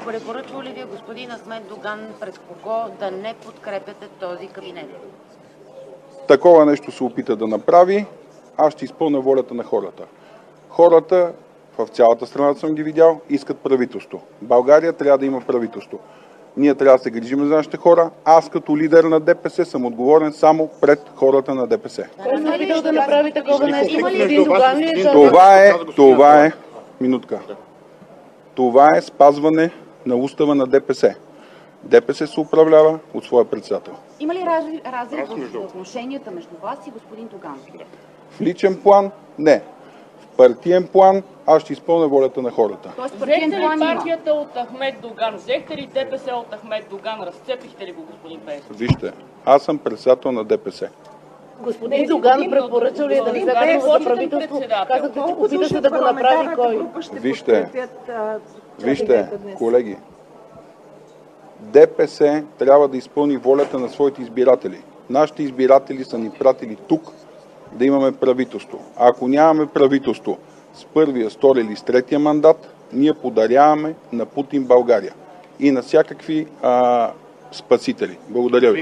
Препоръчва ли ви господин Ахмед Доган пред кого да не подкрепяте този кабинет? Такова нещо се опита да направи, аз ще изпълня волята на хората. Хората в цялата страна съм ги видял, искат правителство. България трябва да има правителство. Ние трябва да се грижим за нашите хора. Аз като лидер на ДПС съм отговорен само пред хората на ДПС. Кой се опитал да направи такова нещо? Това е спазване на устава на ДПС. ДПС се управлява от своя председател. Има ли разрив в отношенията между вас и господин Доган? В личен план – не. В партиен план аз ще изпълня волята на хората. Взехте ли партията от Ахмед Доган? Взехте ли ДПС от Ахмед Доган? Разцепихте ли го, господин Пеевски? Вижте, аз съм председател на ДПС. Господин Доган препоръчал ли да вземе за правителство? Казахте, че опита се да го направи кой? Вижте, колеги, ДПС трябва да изпълни волята на своите избиратели. Нашите избиратели са ни пратили тук да имаме правителство. А ако нямаме правителство с първия, втория или с третия мандат, ние подаряваме на Путин България и на всякакви спасители. Благодаря ви.